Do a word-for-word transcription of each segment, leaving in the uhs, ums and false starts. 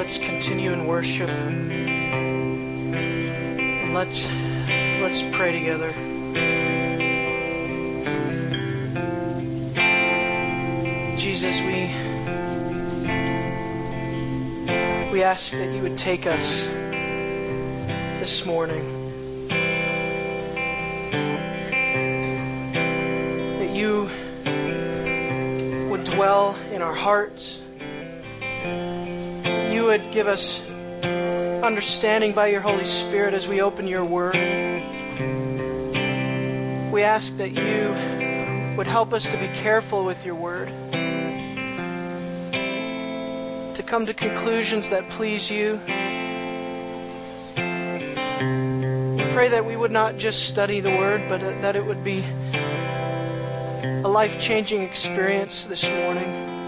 let's continue in worship. And let's let's pray together. Jesus, we we ask that you would take us this morning. That you would dwell in our hearts. You would give us understanding by your Holy Spirit as we open your word. We ask that you would help us to be careful with your word, to come to conclusions that please you. We pray that we would not just study the word, but that it would be a life-changing experience this morning.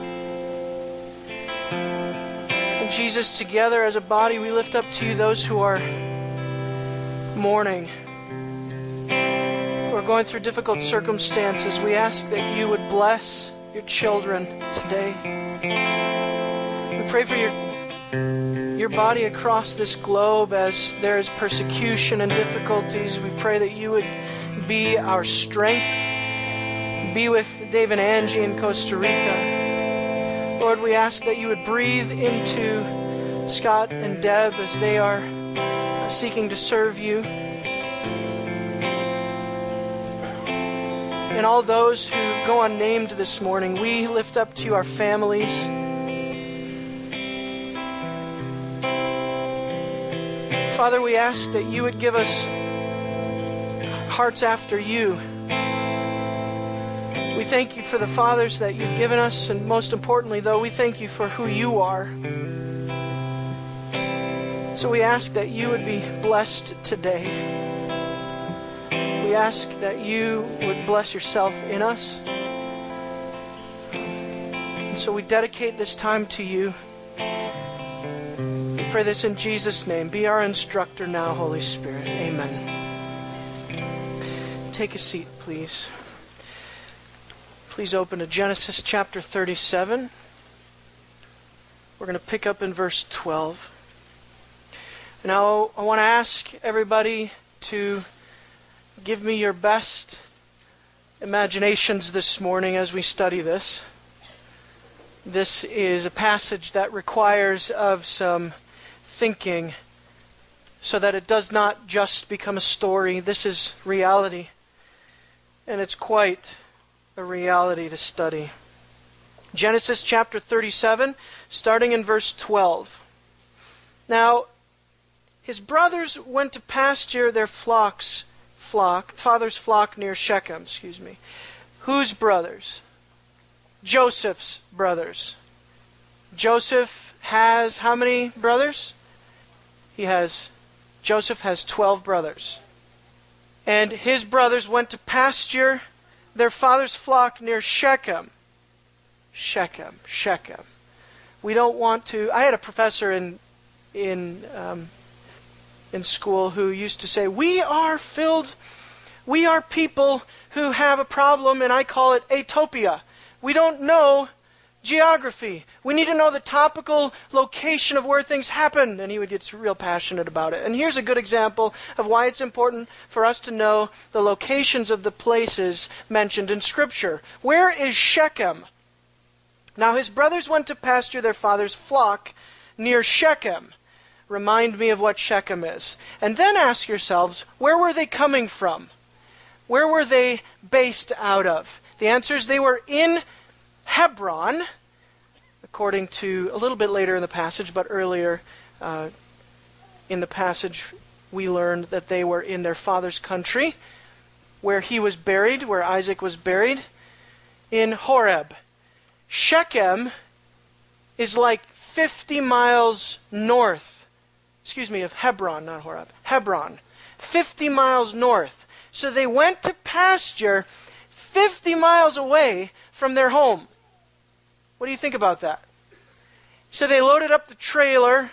And Jesus, together as a body, we lift up to you those who are mourning, who are going through difficult circumstances. We ask that you would bless your children today. We pray for your your body across this globe as there is persecution and difficulties. We pray that you would be our strength. Be with Dave and Angie in Costa Rica. Lord, we ask that you would breathe into Scott and Deb as they are seeking to serve you. And all those who go unnamed this morning, we lift up to you our families. Father, we ask that you would give us hearts after you. We thank you for the fathers that you've given us, and most importantly, though, we thank you for who you are. So we ask that you would be blessed today. We ask that you would bless yourself in us. And so we dedicate this time to you. We pray this in Jesus' name. Be our instructor now, Holy Spirit. Amen. Take a seat, please. Please open to Genesis chapter thirty-seven. We're going to pick up in verse twelve. Now, I want to ask everybody to give me your best imaginations this morning as we study this. This is a passage that requires of some thinking so that it does not just become a story. This is reality. And it's quite a reality to study. Genesis chapter thirty-seven, starting in verse twelve. Now, his brothers went to pasture their flocks, flock, father's flock near Shechem, excuse me. Whose brothers? Joseph's brothers. Joseph has how many brothers? He has, Joseph has twelve brothers. And his brothers went to pasture their father's flock near Shechem. Shechem, Shechem. We don't want to... I had a professor in in um, in school who used to say, we are filled, we are people who have a problem, and I call it atopia. We don't know geography. We need to know the topical location of where things happen. And he would get real passionate about it. And here's a good example of why it's important for us to know the locations of the places mentioned in Scripture. Where is Shechem? Now his brothers went to pasture their father's flock near Shechem. Remind me of what Shechem is. And then ask yourselves, where were they coming from? Where were they based out of? The answer is they were in Hebron, according to a little bit later in the passage, but earlier uh, in the passage we learned that they were in their father's country, where he was buried, where Isaac was buried, in Horeb. Shechem is like fifty miles north, excuse me, of Hebron, not Horeb, Hebron, fifty miles north. So they went to pasture fifty miles away from their home. What do you think about that? So they loaded up the trailer,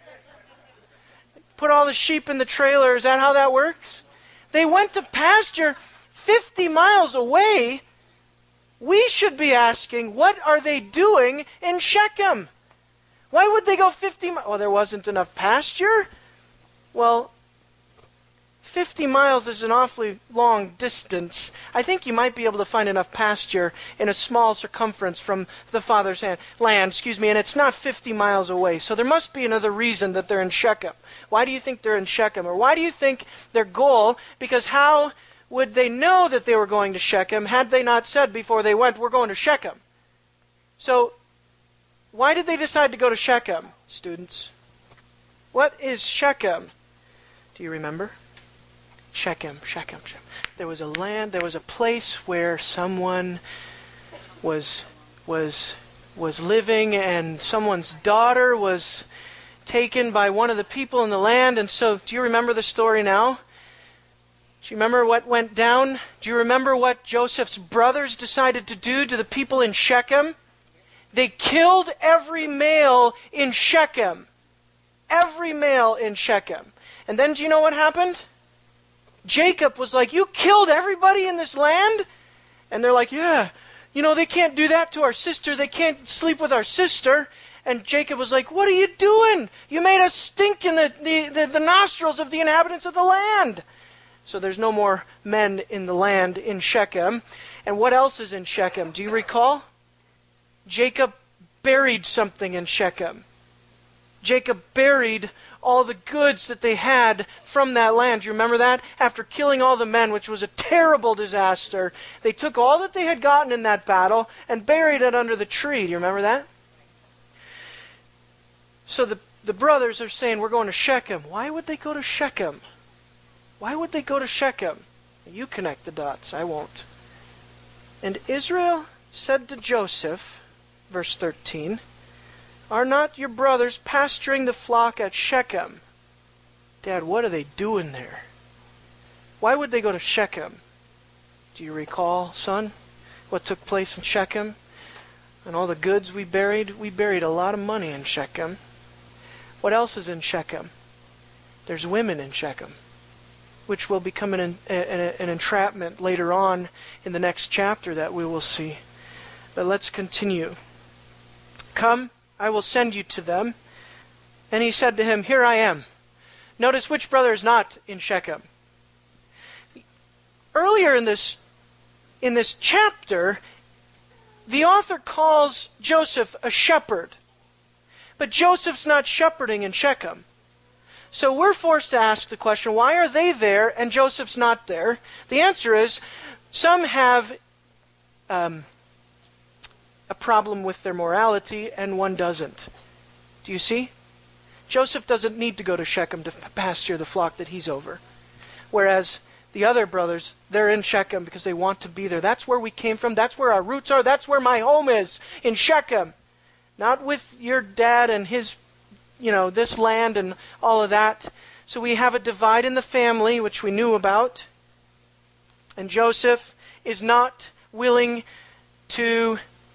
put all the sheep in the trailer. Is that how that works? They went to pasture fifty miles away. We should be asking, what are they doing in Shechem? Why would they go fifty miles? Oh, there wasn't enough pasture? Well, fifty miles is an awfully long distance. I think you might be able to find enough pasture in a small circumference from the father's hand, land, excuse me, and it's not fifty miles away. So there must be another reason that they're in Shechem. Why do you think they're in Shechem? Or why do you think their goal? Because how would they know that they were going to Shechem had they not said before they went, we're going to Shechem? So, why did they decide to go to Shechem, students? What is Shechem? Do you remember? Shechem, Shechem, Shechem. There was a land, there was a place where someone was was was living, and someone's daughter was taken by one of the people in the land. And so, do you remember the story now? Do you remember what went down? Do you remember what Joseph's brothers decided to do to the people in Shechem? They killed every male in Shechem. Every male in Shechem. And then do you know what happened? Jacob was like, you killed everybody in this land? And they're like, yeah, you know, they can't do that to our sister. They can't sleep with our sister. And Jacob was like, what are you doing? You made us stink in the, the, the, the nostrils of the inhabitants of the land. So there's no more men in the land in Shechem. And what else is in Shechem? Do you recall? Jacob buried something in Shechem. Jacob buried all the goods that they had from that land. Do you remember that? After killing all the men, which was a terrible disaster, they took all that they had gotten in that battle and buried it under the tree. Do you remember that? So the, the brothers are saying, we're going to Shechem. Why would they go to Shechem? Why would they go to Shechem? You connect the dots. I won't. And Israel said to Joseph, verse thirteen, are not your brothers pasturing the flock at Shechem? Dad, what are they doing there? Why would they go to Shechem? Do you recall, son, what took place in Shechem? And all the goods we buried? We buried a lot of money in Shechem. What else is in Shechem? There's women in Shechem, which will become an, an, an entrapment later on in the next chapter that we will see. But let's continue. Come, I will send you to them. And he said to him, here I am. Notice which brother is not in Shechem. Earlier in this, in this chapter, the author calls Joseph a shepherd. But Joseph's not shepherding in Shechem. So we're forced to ask the question, why are they there and Joseph's not there? The answer is, some have um, a problem with their morality and one doesn't. Do you see? Joseph doesn't need to go to Shechem to pasture the flock that he's over. Whereas the other brothers, they're in Shechem because they want to be there. That's where we came from. That's where our roots are. That's where my home is, in Shechem. Not with your dad and his, you know, this land and all of that. So we have a divide in the family, which we knew about. And Joseph is not willing to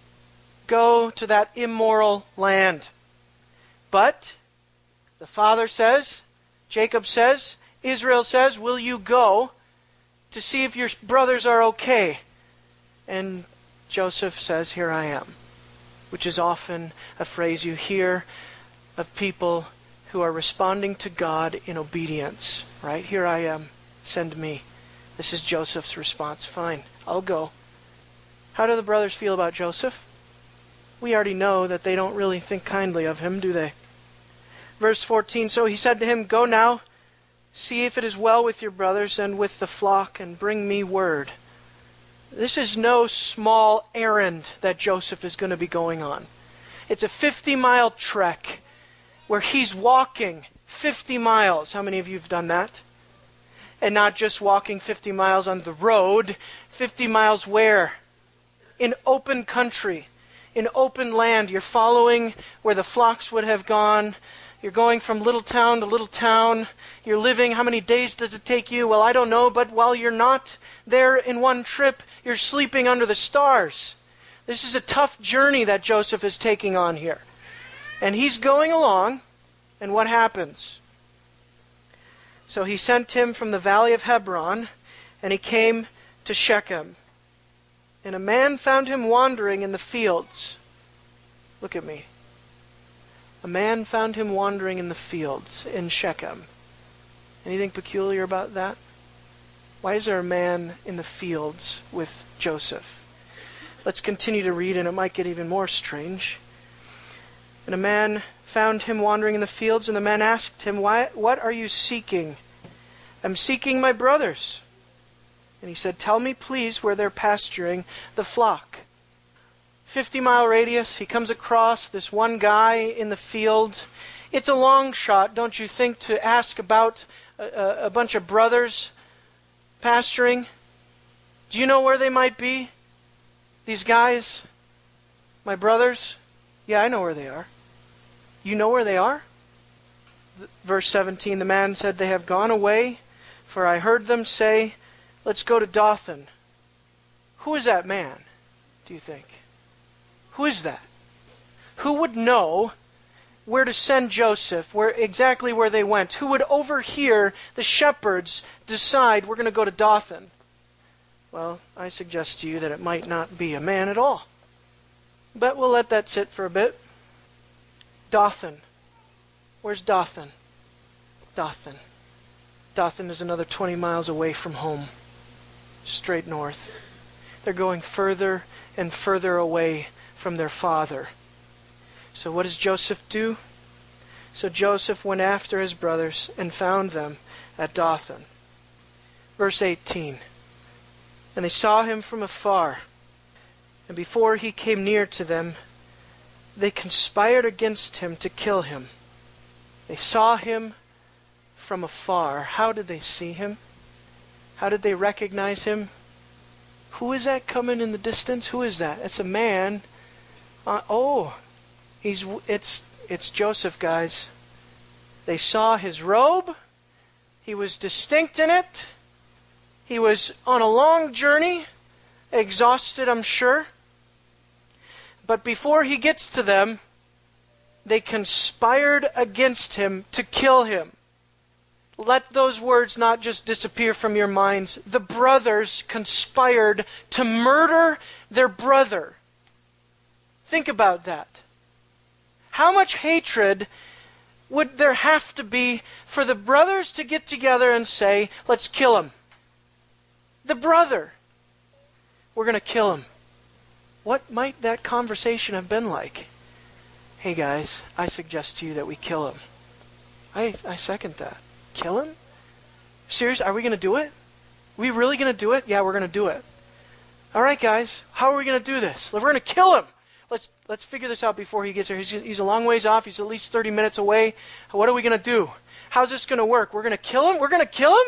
go to that immoral land. But the father says, Jacob says, Israel says, will you go to see if your brothers are okay? And Joseph says, here I am. Which is often a phrase you hear of people who are responding to God in obedience. Right? Here I am. Send me. This is Joseph's response. Fine, I'll go. How do the brothers feel about Joseph? We already know that they don't really think kindly of him, do they? Verse fourteen, so he said to him, go now, see if it is well with your brothers and with the flock, and bring me word. This is no small errand that Joseph is going to be going on. It's a fifty-mile trek where he's walking fifty miles. How many of you have done that? And not just walking fifty miles on the road. fifty miles where? In open country. In open land. You're following where the flocks would have gone. You're going from little town to little town. You're living. How many days does it take you? Well, I don't know. But while you're not there in one trip, you're sleeping under the stars. This is a tough journey that Joseph is taking on here. And he's going along. And what happens? So he sent him from the valley of Hebron, and he came to Shechem. And a man found him wandering in the fields. Look at me. A man found him wandering in the fields in Shechem. Anything peculiar about that? Why is there a man in the fields with Joseph? Let's continue to read, and it might get even more strange. And a man found him wandering in the fields, and the man asked him, Why, what are you seeking? I'm seeking my brothers. And he said, Tell me, please, where they're pasturing the flock. fifty-mile radius, he comes across this one guy in the field. It's a long shot, don't you think, to ask about a, a, a bunch of brothers pasturing? Do you know where they might be? These guys? My brothers? Yeah, I know where they are. You know where they are? Verse seventeen, the man said, They have gone away, for I heard them say, Let's go to Dothan. Who is that man, do you think? Who is that? Who would know where to send Joseph, where exactly where they went? Who would overhear the shepherds decide we're going to go to Dothan? Well, I suggest to you that it might not be a man at all. But we'll let that sit for a bit. Dothan. Where's Dothan? Dothan. Dothan is another twenty miles away from home. Straight north. They're going further and further away from their father. So what does Joseph do? So Joseph went after his brothers and found them at Dothan. Verse eighteen. And they saw him from afar. And before he came near to them, they conspired against him to kill him. They saw him from afar. How did they see him? How did they recognize him? Who is that coming in the distance? Who is that? It's a man. Uh, oh, he's it's it's Joseph, guys. They saw his robe. He was distinct in it. He was on a long journey, exhausted, I'm sure. But before he gets to them, they conspired against him to kill him. Let those words not just disappear from your minds. The brothers conspired to murder their brother. Think about that. How much hatred would there have to be for the brothers to get together and say, let's kill him? The brother. We're going to kill him. What might that conversation have been like? Hey guys, I suggest to you that we kill him. I, I second that. Kill him? Serious? Are we going to do it? Are we really going to do it? Yeah, we're going to do it. All right, guys. How are we going to do this? We're going to kill him. Let's let's figure this out before he gets here. He's, he's a long ways off. He's at least thirty minutes away. What are we going to do? How's this going to work? We're going to kill him? We're going to kill him?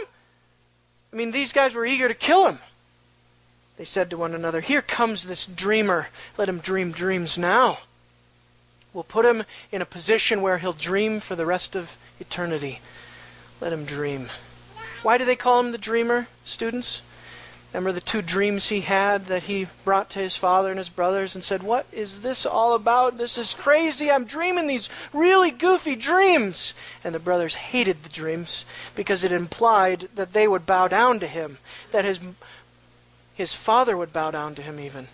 I mean, these guys were eager to kill him. They said to one another, Here comes this dreamer. Let him dream dreams now. We'll put him in a position where he'll dream for the rest of eternity. Let him dream. Why do they call him the dreamer, students? Remember the two dreams he had that he brought to his father and his brothers and said, What is this all about? This is crazy. I'm dreaming these really goofy dreams. And the brothers hated the dreams because it implied that they would bow down to him, that his, his father would bow down to him even.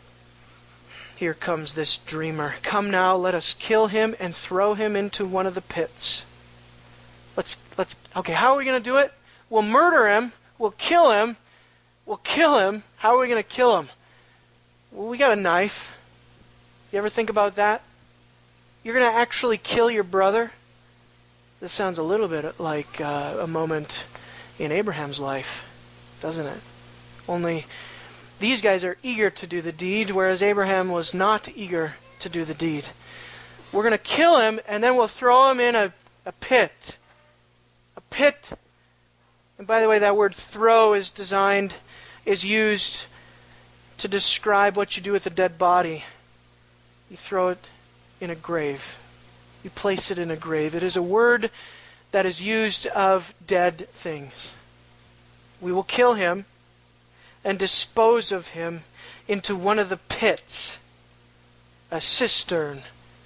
Here comes this dreamer. Come now, let us kill him and throw him into one of the pits. Let's, let's, okay, how are we going to do it? We'll murder him. We'll kill him. We'll kill him. How are we going to kill him? Well, we got a knife. You ever think about that? You're going to actually kill your brother? This sounds a little bit like uh, a moment in Abraham's life, doesn't it? Only these guys are eager to do the deed, whereas Abraham was not eager to do the deed. We're going to kill him, and then we'll throw him in a, a pit. A pit. And by the way, that word throw is designed, is used to describe what you do with a dead body. You throw it in a grave. You place it in a grave. It is a word that is used of dead things. We will kill him and dispose of him into one of the pits, a cistern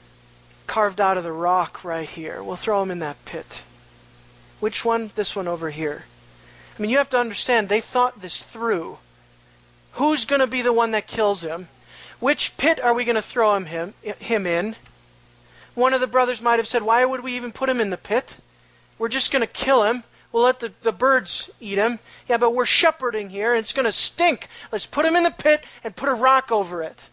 carved out of the rock right here. We'll throw him in that pit. Which one? This one over here. I mean, you have to understand, they thought this through. Who's going to be the one that kills him? Which pit are we going to throw him, him, him in? One of the brothers might have said, why would we even put him in the pit? We're just going to kill him. We'll let the, the birds eat him. Yeah, but we're shepherding here, and it's going to stink. Let's put him in the pit and put a rock over it.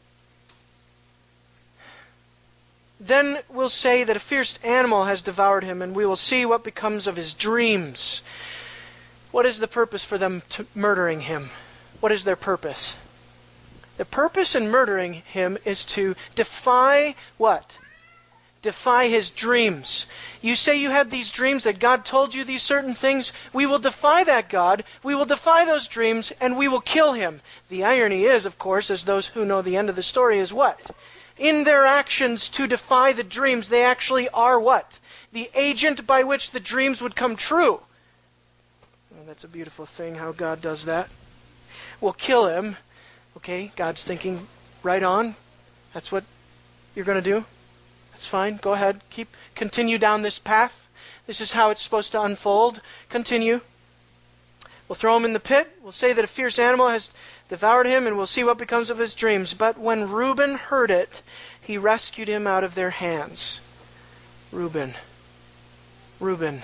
Then we'll say that a fierce animal has devoured him, and we will see what becomes of his dreams. What is the purpose for them to murdering him? What is their purpose? The purpose in murdering him is to defy what? Defy his dreams. You say you had these dreams, that God told you these certain things. We will defy that God. We will defy those dreams, and we will kill him. The irony is, of course, as those who know the end of the story, is what? In their actions to defy the dreams, they actually are what? The agent by which the dreams would come true. Well, that's a beautiful thing, how God does that. We'll kill him. Okay, God's thinking, right on. That's what you're going to do. That's fine. Go ahead. Keep, continue down this path. This is how it's supposed to unfold. Continue. We'll throw him in the pit. We'll say that a fierce animal has devoured him, and we'll see what becomes of his dreams. But when Reuben heard it, he rescued him out of their hands. Reuben. Reuben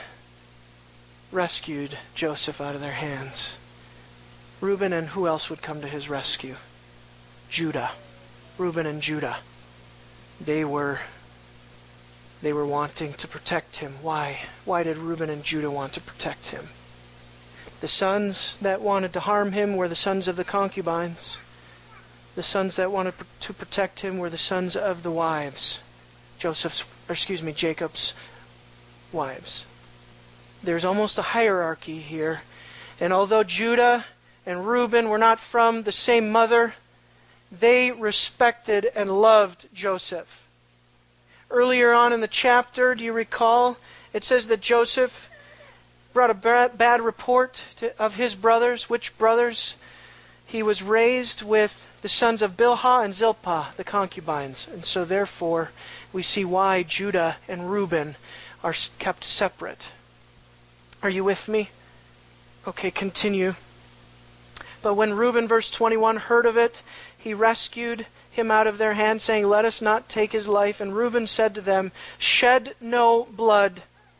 rescued Joseph out of their hands. Reuben, and who else would come to his rescue? Judah. Reuben and Judah. They were they were wanting to protect him. Why? Why did Reuben and Judah want to protect him? The sons that wanted to harm him were the sons of the concubines. The sons that wanted to protect him were the sons of the wives. Joseph's, or excuse me, Jacob's wives. There's almost a hierarchy here. And although Judah and Reuben were not from the same mother, they respected and loved Joseph. Earlier on in the chapter, do you recall, it says that Joseph brought a bad report to, of his brothers. Which brothers? He was raised with the sons of Bilhah and Zilpah, the concubines. And so therefore, we see why Judah and Reuben are kept separate. Are you with me? Okay, continue. But when Reuben, verse twenty-one, heard of it, he rescued him out of their hand, saying, let us not take his life. And Reuben said to them, shed no blood.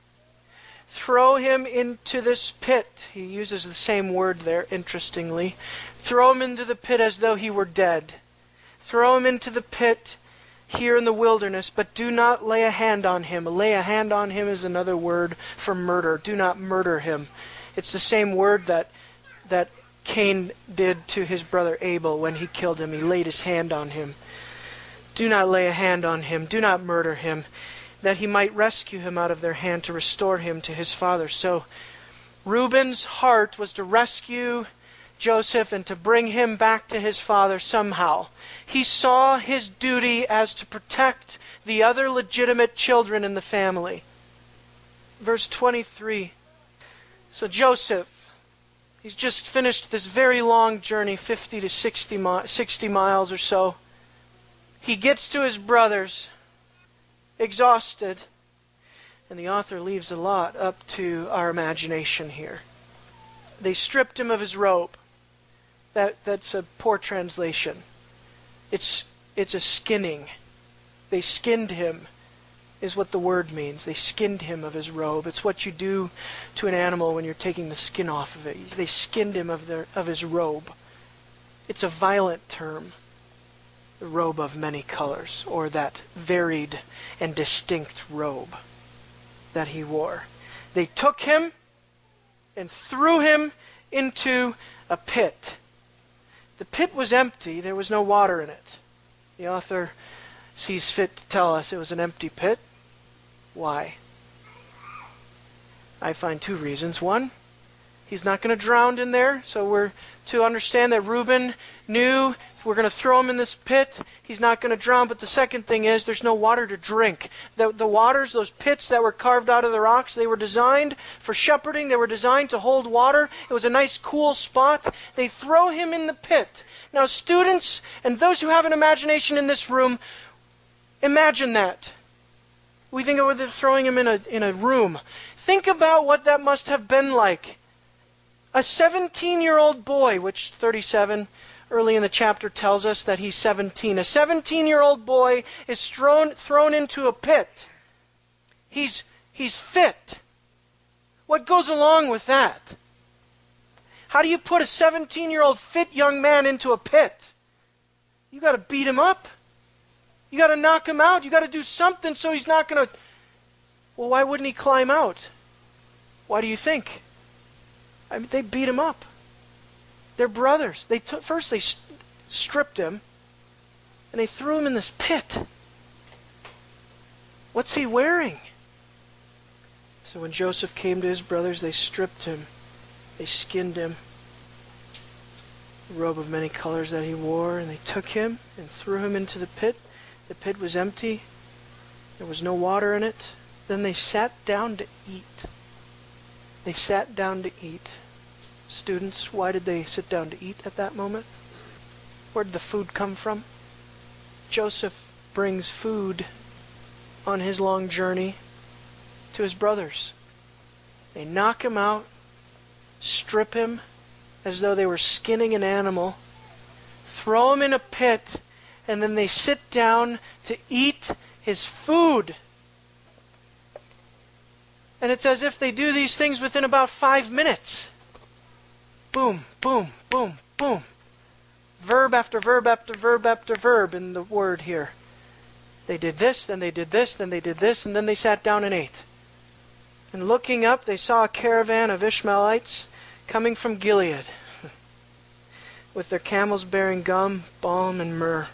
Throw him into this pit. He uses the same word there, interestingly. Throw him into the pit as though he were dead. Throw him into the pit here in the wilderness, but do not lay a hand on him. Lay a hand on him is another word for murder. Do not murder him. It's the same word that that Cain did to his brother Abel when he killed him. He laid his hand on him. Do not lay a hand on him. Do not murder him, that he might rescue him out of their hand to restore him to his father. So Reuben's heart was to rescue Joseph and to bring him back to his father somehow. He saw his duty as to protect the other legitimate children in the family. Verse twenty-three. So Joseph, he's just finished this very long journey, fifty to sixty, mi- sixty miles or so. He gets to his brothers, exhausted, and the author leaves a lot up to our imagination here. They stripped him of his robe. That that's a poor translation. It's it's a skinning. They skinned him, is what the word means. They skinned him of his robe. It's what you do to an animal when you're taking the skin off of it. They skinned him of their of his robe. It's a violent term. The robe of many colors, or that varied and distinct robe that he wore. They took him and threw him into a pit. The pit was empty. There was no water in it. The author sees fit to tell us it was an empty pit. Why? I find two reasons. One, he's not going to drown in there, so we're to understand that Reuben knew if we're going to throw him in this pit, he's not going to drown. But the second thing is there's no water to drink. The, the waters, those pits that were carved out of the rocks, they were designed for shepherding. They were designed to hold water. It was a nice cool spot. They throw him in the pit. Now students and those who have an imagination in this room, imagine that. We think of it throwing him in a in a room. Think about what that must have been like. A seventeen-year-old boy, which thirty-seven early in the chapter tells us that he's seventeen. A seventeen-year-old boy is thrown, thrown into a pit. He's, he's fit. What goes along with that? How do you put a seventeen-year-old fit young man into a pit? You got to beat him up. You got to knock him out. You got to do something so he's not going to... Well, why wouldn't he climb out? Why do you think? I mean, they beat him up. They're brothers. They took, first they st- stripped him, and they threw him in this pit. What's he wearing? So when Joseph came to his brothers, they stripped him. They skinned him. The robe of many colors that he wore, and they took him and threw him into the pit. The pit was empty. There was no water in it. Then they sat down to eat. They sat down to eat. Students, why did they sit down to eat at that moment? Where did the food come from? Joseph brings food on his long journey to his brothers. They knock him out, strip him as though they were skinning an animal, throw him in a pit, and then they sit down to eat his food. And it's as if they do these things within about five minutes. Boom, boom, boom, boom. Verb after verb after verb after verb in the word here. They did this, then they did this, then they did this, and then they sat down and ate. And looking up, they saw a caravan of Ishmaelites coming from Gilead, with their camels bearing gum, balm, and myrrh.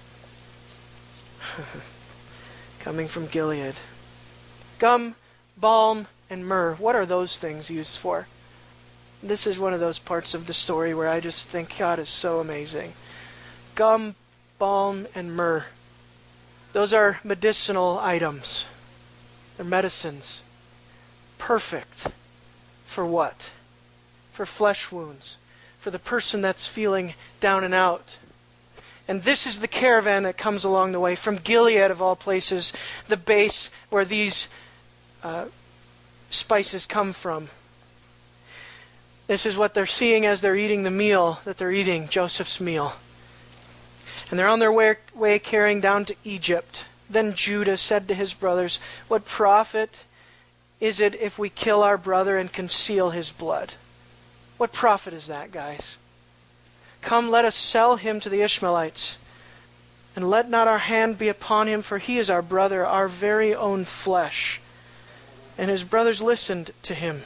Coming from Gilead. Gum, balm, and myrrh. What are those things used for? This is one of those parts of the story where I just think God is so amazing. Gum, balm, and myrrh. Those are medicinal items. They're medicines. Perfect. For what? For flesh wounds. For the person that's feeling down and out. And this is the caravan that comes along the way from Gilead, of all places, the base where these uh, spices come from. This is what they're seeing as they're eating the meal that they're eating, Joseph's meal. And they're on their way, way carrying down to Egypt. Then Judah said to his brothers, "What profit is it if we kill our brother and conceal his blood?" What profit is that, guys? Come, let us sell him to the Ishmaelites, and let not our hand be upon him, for he is our brother, our very own flesh. And his brothers listened to him.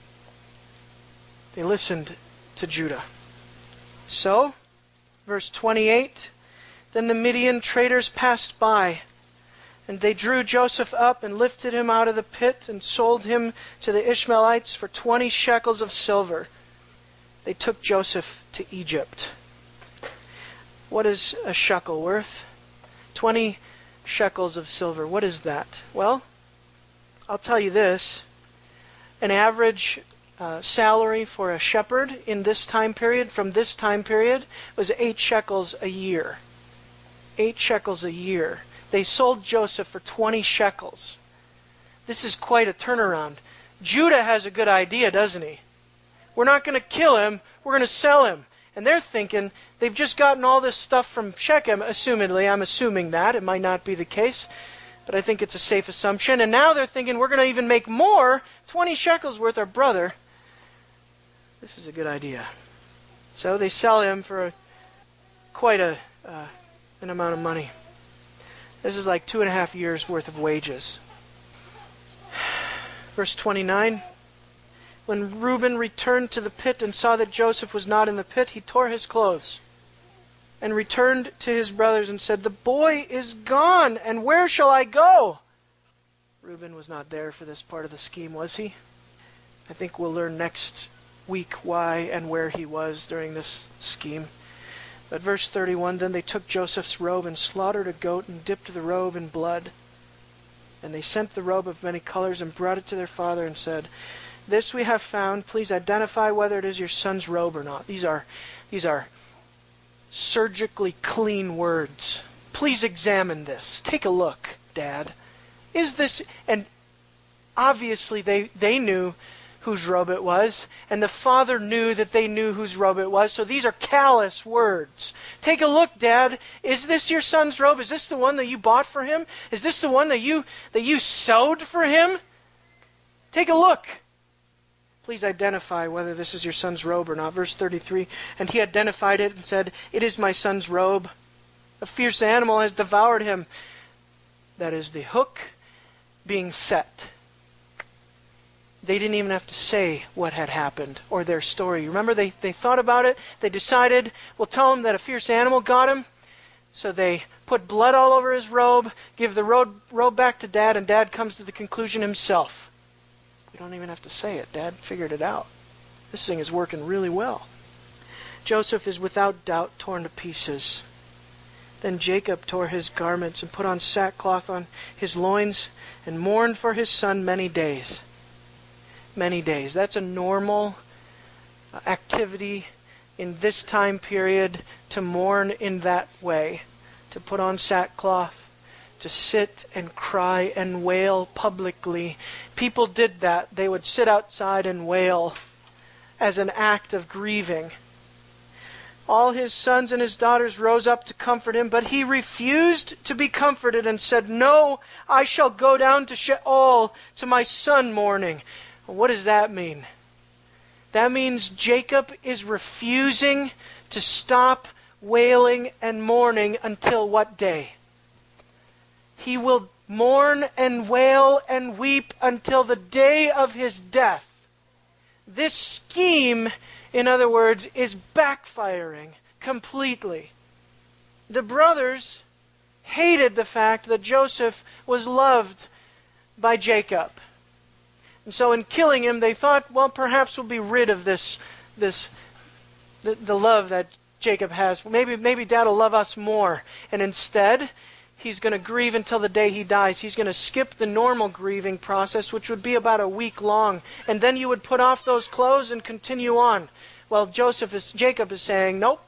They listened to Judah. So, verse twenty-eight, then the Midian traders passed by, and they drew Joseph up and lifted him out of the pit and sold him to the Ishmaelites for twenty shekels of silver. They took Joseph to Egypt. What is a shekel worth? Twenty shekels of silver. What is that? Well, I'll tell you this. An average uh, salary for a shepherd in this time period, from this time period, was eight shekels a year. Eight shekels a year. They sold Joseph for twenty shekels. This is quite a turnaround. Judah has a good idea, doesn't he? We're not going to kill him, we're going to sell him. And they're thinking, they've just gotten all this stuff from Shechem, assumedly. I'm assuming that. It might not be the case, but I think it's a safe assumption. And now they're thinking, we're going to even make more, twenty shekels worth our brother. This is a good idea. So they sell him for a, quite a uh, an amount of money. This is like two and a half years worth of wages. Verse twenty-nine. When Reuben returned to the pit and saw that Joseph was not in the pit, he tore his clothes and returned to his brothers and said, "The boy is gone, and where shall I go?" Reuben was not there for this part of the scheme, was he? I think we'll learn next week why and where he was during this scheme. But verse thirty-one, then they took Joseph's robe and slaughtered a goat and dipped the robe in blood. And they sent the robe of many colors and brought it to their father and said, "This we have found. Please identify whether it is your son's robe or not." These are, these are surgically clean words. Please examine this. Take a look, Dad. Is this... And obviously they, they knew whose robe it was, and the father knew that they knew whose robe it was. So these are callous words. Take a look, Dad. Is this your son's robe? Is this the one that you bought for him? Is this the one that you that you sewed for him? Take a look. Please identify whether this is your son's robe or not. Verse thirty-three, and he identified it and said, "It is my son's robe. A fierce animal has devoured him." That is the hook being set. They didn't even have to say what had happened or their story. Remember, they, they thought about it. They decided, we'll tell him that a fierce animal got him. So they put blood all over his robe, give the robe, robe back to Dad, and Dad comes to the conclusion himself. We don't even have to say it. Dad figured it out. This thing is working really well. Joseph is without doubt torn to pieces. Then Jacob tore his garments and put on sackcloth on his loins and mourned for his son many days. Many days. That's a normal activity in this time period, to mourn in that way, to put on sackcloth, to sit and cry and wail publicly. People did that. They would sit outside and wail as an act of grieving. All his sons and his daughters rose up to comfort him, but he refused to be comforted and said, "No, I shall go down to Sheol to my son mourning." What does that mean? That means Jacob is refusing to stop wailing and mourning until what day? He will mourn and wail and weep until the day of his death. This scheme, in other words, is backfiring completely. The brothers hated the fact that Joseph was loved by Jacob. And so in killing him, they thought, well, perhaps we'll be rid of this, this the, the love that Jacob has. Maybe, maybe Dad will love us more. And instead, he's going to grieve until the day he dies. He's going to skip the normal grieving process, which would be about a week long. And then you would put off those clothes and continue on. Well, Joseph is, Jacob is saying, nope,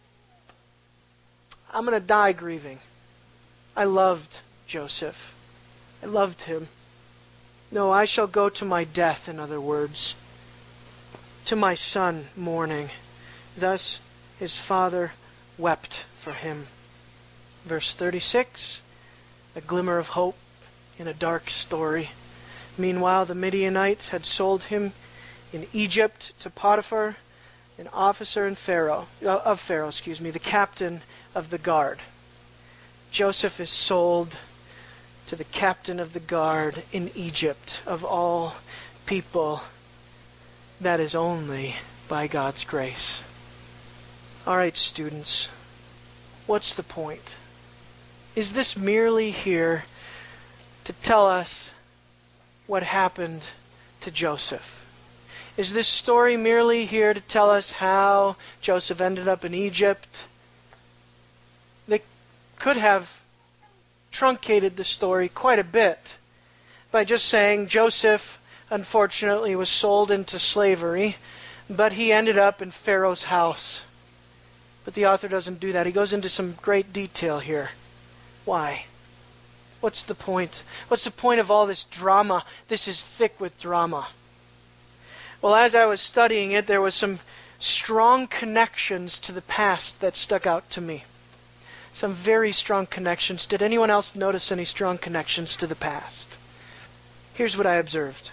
I'm going to die grieving. I loved Joseph. I loved him. No, I shall go to my death, in other words, to my son mourning. Thus his father wept for him. Verse thirty-six, a glimmer of hope in a dark story. Meanwhile, the Midianites had sold him in Egypt to Potiphar, an officer in Pharaoh, of Pharaoh, excuse me, the captain of the guard. Joseph is sold to the captain of the guard in Egypt, of all people. That is only by God's grace. All right, students, what's the point? Is this merely here to tell us what happened to Joseph? Is this story merely here to tell us how Joseph ended up in Egypt? They could have truncated the story quite a bit by just saying Joseph, unfortunately, was sold into slavery, but he ended up in Pharaoh's house. But the author doesn't do that. He goes into some great detail here. Why? What's the point? What's the point of all this drama? This is thick with drama. Well, as I was studying it, there was some strong connections to the past that stuck out to me. Some very strong connections. Did anyone else notice any strong connections to the past? Here's what I observed.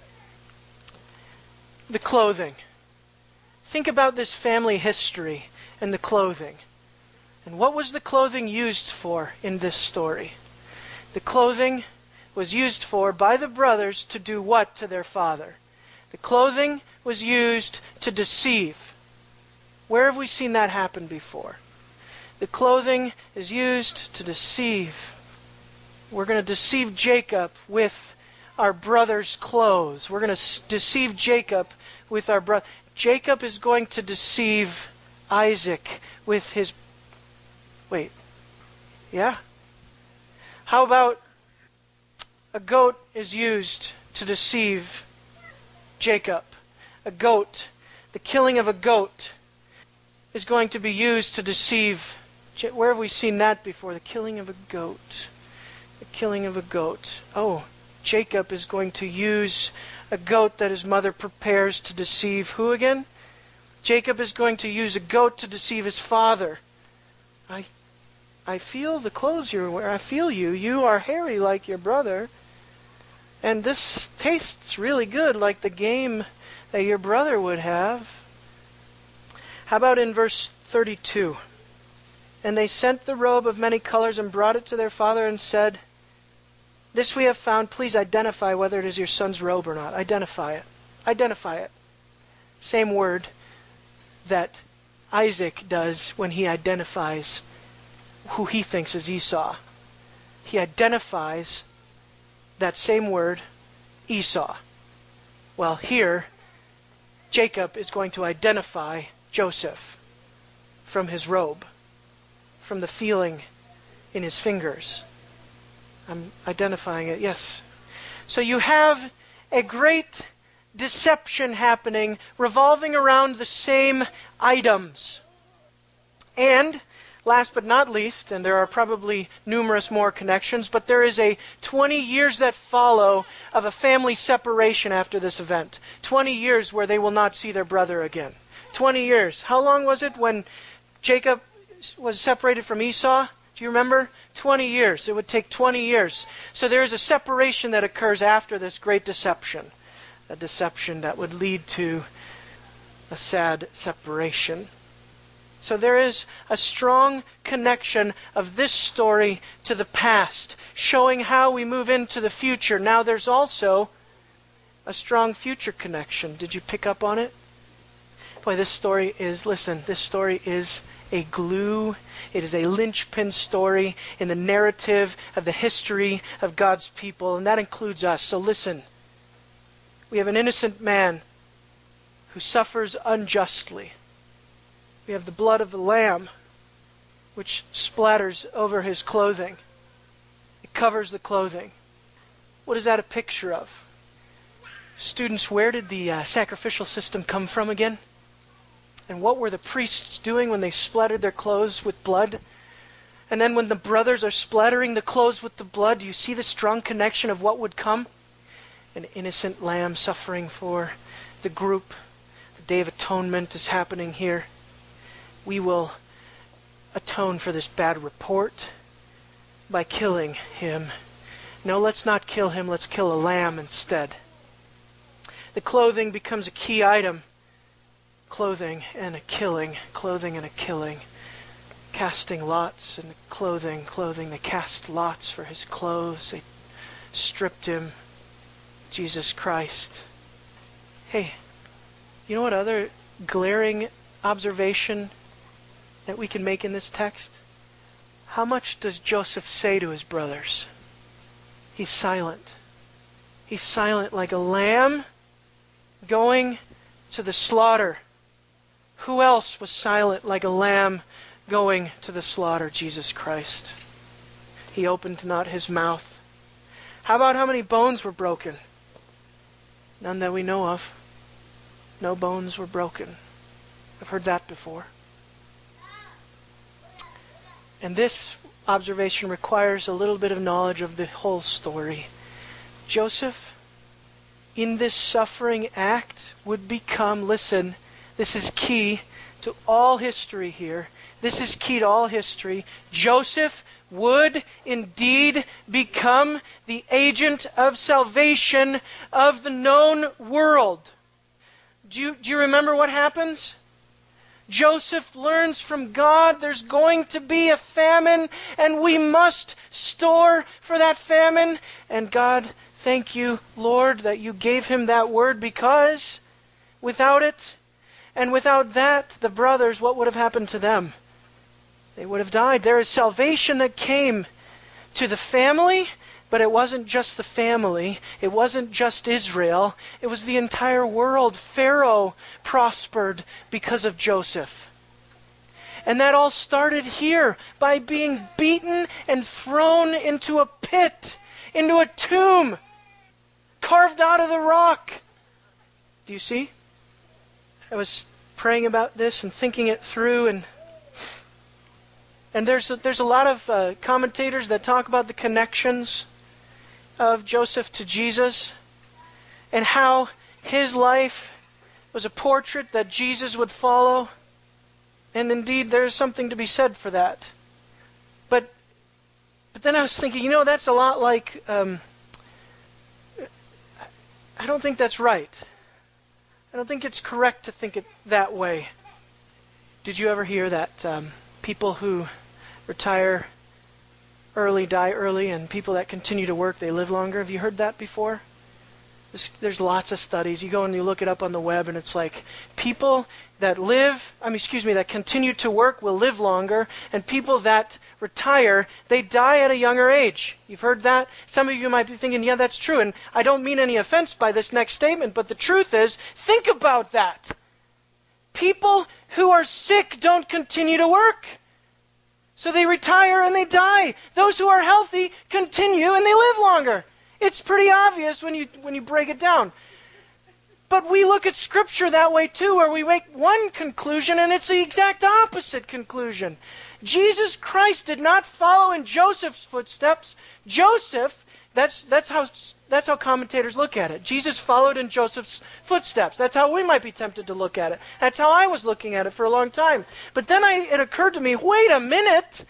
The clothing. Think about this family history and the clothing. And what was the clothing used for in this story? The clothing was used for by the brothers to do what to their father? The clothing was used to deceive. Where have we seen that happen before? The clothing is used to deceive. We're going to deceive Jacob with our brother's clothes. We're going to deceive Jacob with our brother. Jacob is going to deceive Isaac with his... Wait. Yeah? How about a goat is used to deceive Jacob? A goat. The killing of a goat is going to be used to deceive. Where have we seen that before? The killing of a goat. The killing of a goat. Oh, Jacob is going to use a goat that his mother prepares to deceive who again? Jacob is going to use a goat to deceive his father. I I feel the clothes you're wearing. I feel you. You are hairy like your brother. And this tastes really good like the game that your brother would have. How about in verse thirty-two? And they sent the robe of many colors and brought it to their father and said, "This we have found. Please identify whether it is your son's robe or not." Identify it. Identify it. Same word that Isaac does when he identifies who he thinks is Esau. He identifies that same word, Esau. Well, here, Jacob is going to identify Joseph from his robe, from the feeling in his fingers. I'm identifying it, yes. So you have a great deception happening revolving around the same items. And last but not least, and there are probably numerous more connections, but there is a twenty years that follow of a family separation after this event. twenty years where they will not see their brother again. twenty years. How long was it when Jacob was separated from Esau? Do you remember? twenty years. It would take twenty years. So there is a separation that occurs after this great deception. A deception that would lead to a sad separation. So there is a strong connection of this story to the past, showing how we move into the future. Now there's also a strong future connection. Did you pick up on it? Boy, this story is, listen, this story is a glue. It is a linchpin story in the narrative of the history of God's people, and that includes us. So listen, we have an innocent man who suffers unjustly. We have the blood of the lamb, which splatters over his clothing. It covers the clothing. What is that a picture of? Students, where did the uh, sacrificial system come from again? And what were the priests doing when they splattered their clothes with blood? And then when the brothers are splattering the clothes with the blood, do you see the strong connection of what would come? An innocent lamb suffering for the group. The Day of Atonement is happening here. We will atone for this bad report by killing him. No, let's not kill him. Let's kill a lamb instead. The clothing becomes a key item. Clothing and a killing. Clothing and a killing. Casting lots and clothing. Clothing. They cast lots for his clothes. They stripped him. Jesus Christ. Hey, you know what other glaring observation that we can make in this text? How much does Joseph say to his brothers? He's silent. He's silent like a lamb going to the slaughter. Who else was silent like a lamb going to the slaughter? Jesus Christ. He opened not his mouth. How about how many bones were broken? None that we know of. No bones were broken. I've heard that before. And this observation requires a little bit of knowledge of the whole story. Joseph, in this suffering act, would become, listen, this is key to all history here. This is key to all history. Joseph would indeed become the agent of salvation of the known world. Do you, do you remember what happens? Joseph learns from God there's going to be a famine and we must store for that famine. And God, thank you, Lord, that you gave him that word, because without it and without that, the brothers, what would have happened to them? They would have died. There is salvation that came to the family, but it wasn't just the family. It wasn't just Israel. It was the entire world. Pharaoh prospered because of Joseph. And that all started here by being beaten and thrown into a pit, into a tomb, carved out of the rock. Do you see? I was praying about this and thinking it through, and And there's a, there's a lot of uh, commentators that talk about the connections of Joseph to Jesus. and how his life was a portrait that Jesus would follow. And indeed, there's something to be said for that. But but then I was thinking, you know, that's a lot like, um, I don't think that's right. I don't think it's correct to think it that way. Did you ever hear that um, people who retire early die early, and people that continue to work, they live longer? Have you heard that before? There's, there's lots of studies. You go and you look it up on the web, and it's like people that live, I mean, excuse me, that continue to work will live longer, and people that retire, they die at a younger age. You've heard that? Some of you might be thinking, yeah, that's true, and I don't mean any offense by this next statement, but the truth is, think about that. People who are sick don't continue to work. So they retire and they die. Those who are healthy continue and they live longer. It's pretty obvious when you when you break it down. But we look at Scripture that way too, where we make one conclusion and it's the exact opposite conclusion. Jesus Christ did not follow in Joseph's footsteps. Joseph, that's that's how that's how commentators look at it. Jesus followed in Joseph's footsteps. That's how we might be tempted to look at it. That's how I was looking at it for a long time. But then I, it occurred to me, wait a minute.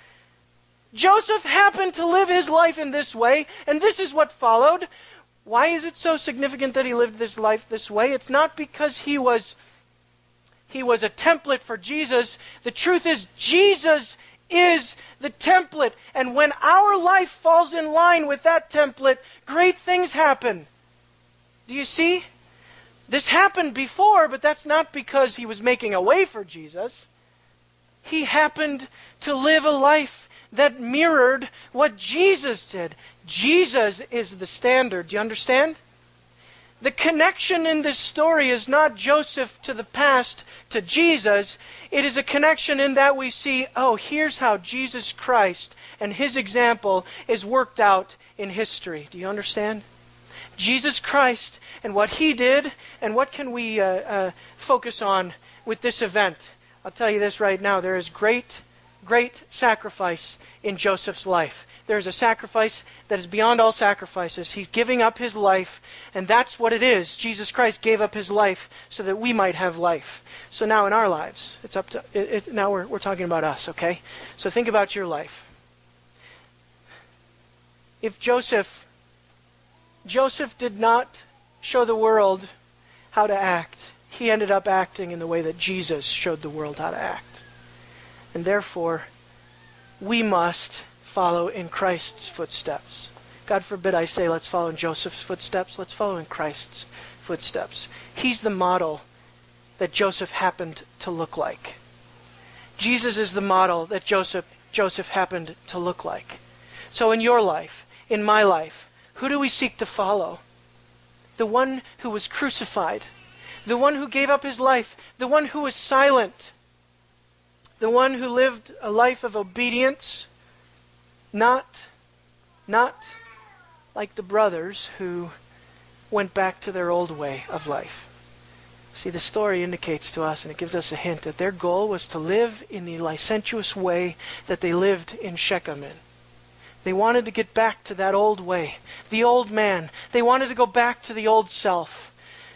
Joseph happened to live his life in this way, and this is what followed. Why is it so significant that he lived this life this way? It's not because he was he was a template for Jesus. The truth is, Jesus is the template. And when our life falls in line with that template, great things happen. Do you see? This happened before, but that's not because he was making a way for Jesus. He happened to live a life that mirrored what Jesus did. Jesus is the standard. Do you understand? The connection in this story is not Joseph to the past to Jesus. It is a connection in that we see, oh, here's how Jesus Christ and his example is worked out in history. Do you understand? Jesus Christ and what he did, and what can we uh, uh, focus on with this event? I'll tell you this right now. There is great, great sacrifice in Joseph's life. There is a sacrifice that is beyond all sacrifices. He's giving up his life, and that's what it is. Jesus Christ gave up his life so that we might have life. So now in our lives, it's up to it, it, now we're we're talking about us, okay? So think about your life. If Joseph Joseph did not show the world how to act, he ended up acting in the way that Jesus showed the world how to act. And therefore, we must follow in Christ's footsteps. God forbid I say let's follow in Joseph's footsteps. Let's follow in Christ's footsteps. He's the model that Joseph happened to look like. Jesus is the model that Joseph Joseph happened to look like. So in your life, in my life, who do we seek to follow? The one who was crucified, the one who gave up his life, the one who was silent, the one who lived a life of obedience, not, not like the brothers who went back to their old way of life. See, the story indicates to us, and it gives us a hint, that their goal was to live in the licentious way that they lived in Shechem in. They wanted to get back to that old way, the old man. They wanted to go back to the old self.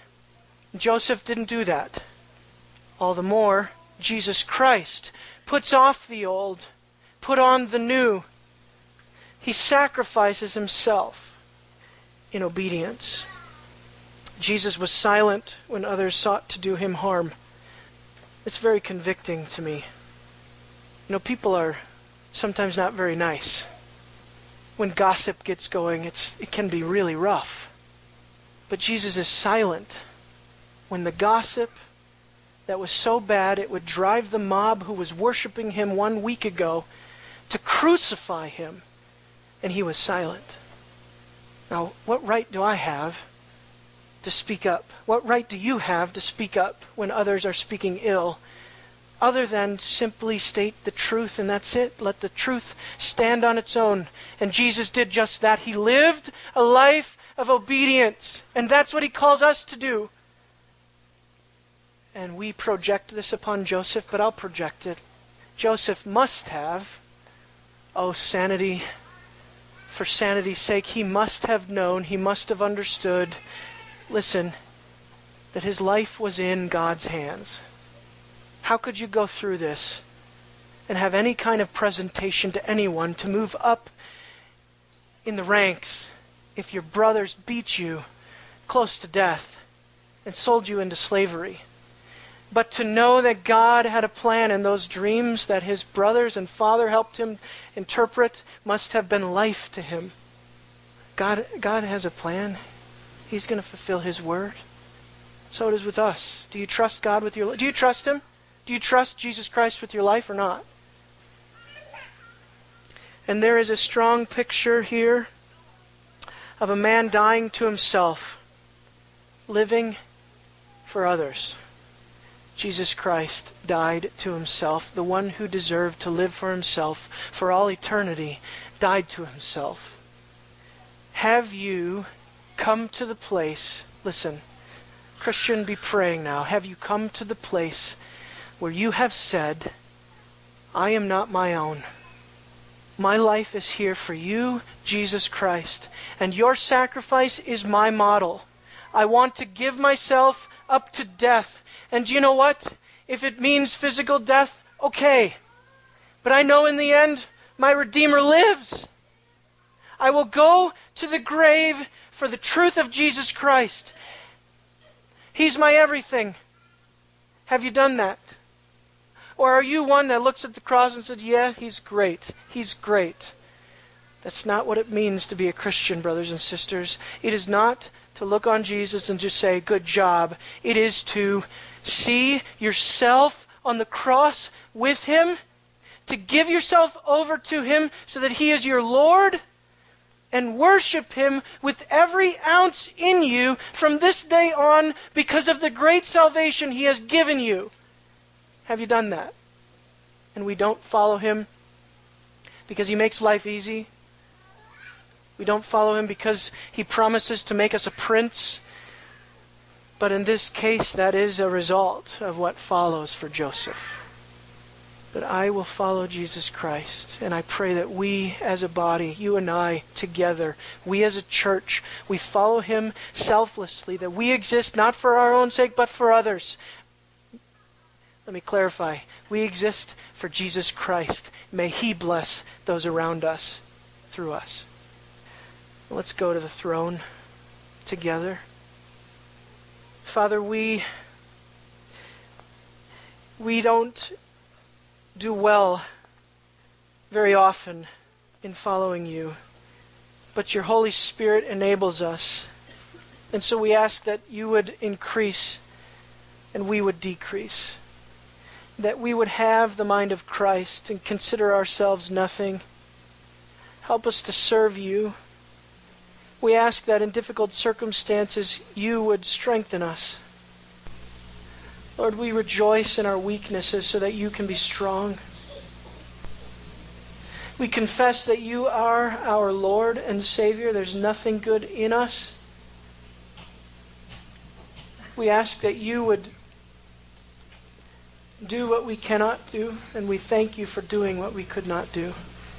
Joseph didn't do that. All the more, Jesus Christ puts off the old, put on the new. He sacrifices himself in obedience. Jesus was silent when others sought to do him harm. It's very convicting to me. You know, people are sometimes not very nice. When gossip gets going, it's, it can be really rough. But Jesus is silent when the gossip that was so bad it would drive the mob who was worshiping him one week ago to crucify him. And he was silent. Now, what right do I have to speak up? What right do you have to speak up when others are speaking ill? Other than simply state the truth, and that's it. Let the truth stand on its own. And Jesus did just that. He lived a life of obedience. And that's what he calls us to do. And we project this upon Joseph, but I'll project it. Joseph must have, oh, sanity, for sanity's sake, he must have known, he must have understood listen, that his life was in God's hands. How could you go through this and have any kind of presentation to anyone to move up in the ranks if your brothers beat you close to death and sold you into slavery? But to know that God had a plan, and those dreams that his brothers and father helped him interpret must have been life to him. God, God has a plan. He's going to fulfill his word. So it is with us. Do you trust God with your life? Do you trust him? Do you trust Jesus Christ with your life or not? And there is a strong picture here of a man dying to himself, living for others. Jesus Christ died to himself. The one who deserved to live for himself for all eternity died to himself. Have you come to the place, listen, Christian, be praying now. Have you come to the place where you have said, I am not my own. My life is here for you, Jesus Christ, and your sacrifice is my model. I want to give myself up to death. And you know what? If it means physical death, okay. But I know in the end, my Redeemer lives. I will go to the grave for the truth of Jesus Christ. He's my everything. Have you done that? Or are you one that looks at the cross and said, yeah, he's great. He's great. That's not what it means to be a Christian, brothers and sisters. It is not to look on Jesus and just say, good job. It is to see yourself on the cross with him, to give yourself over to him so that he is your Lord, and worship him with every ounce in you from this day on because of the great salvation he has given you. Have you done that? And we don't follow him because he makes life easy. We don't follow him because he promises to make us a prince. But in this case, that is a result of what follows for Joseph. But I will follow Jesus Christ. And I pray that we as a body, you and I together, we as a church, we follow him selflessly, that we exist not for our own sake, but for others. Let me clarify. We exist for Jesus Christ. May he bless those around us through us. Let's go to the throne together. Father, we we don't do well very often in following you, but your Holy Spirit enables us. And so we ask that you would increase and we would decrease. That we would have the mind of Christ and consider ourselves nothing. Help us to serve you. We ask that in difficult circumstances, you would strengthen us. Lord, we rejoice in our weaknesses so that you can be strong. We confess that you are our Lord and Savior. There's nothing good in us. We ask that you would do what we cannot do, and we thank you for doing what we could not do.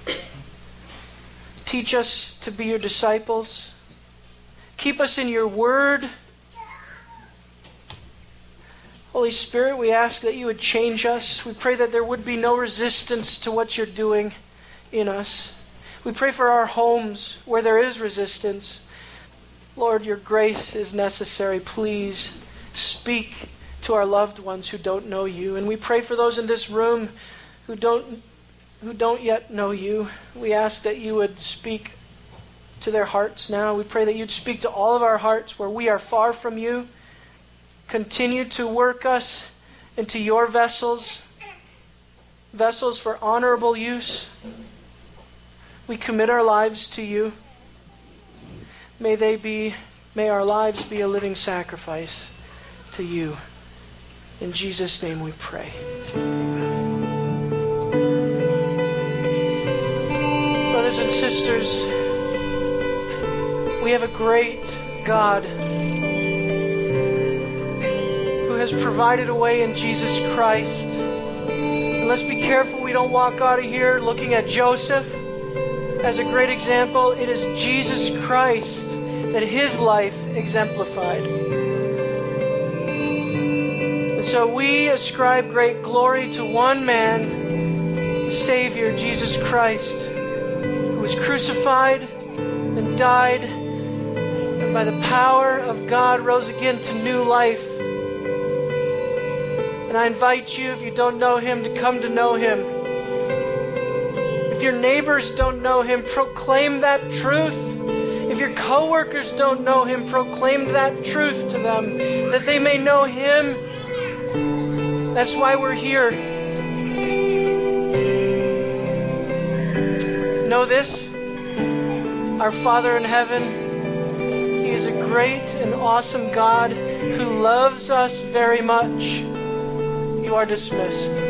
Teach us to be your disciples. Keep us in your word. Holy Spirit, we ask that you would change us. We pray that there would be no resistance to what you're doing in us. We pray for our homes where there is resistance. Lord, your grace is necessary. Please speak to our loved ones who don't know you. And we pray for those in this room who don't who don't yet know you. We ask that you would speak to their hearts now. We pray that you'd speak to all of our hearts where we are far from you. Continue to work us into your vessels, vessels for honorable use. We commit our lives to you. May they be, may our lives be a living sacrifice to you. In Jesus' name we pray. Brothers and sisters, we have a great God who has provided a way in Jesus Christ. And let's be careful we don't walk out of here looking at Joseph as a great example. It is Jesus Christ that his life exemplified. And so we ascribe great glory to one man, the Savior, Jesus Christ, who was crucified and died, and by the power of God rose again to new life. And I invite you, if you don't know him, to come to know him. If your neighbors don't know him, proclaim that truth. If your coworkers don't know him, proclaim that truth to them, that they may know him. That's why we're here. Know this, our Father in heaven, he is a great and awesome God who loves us very much. You are dismissed.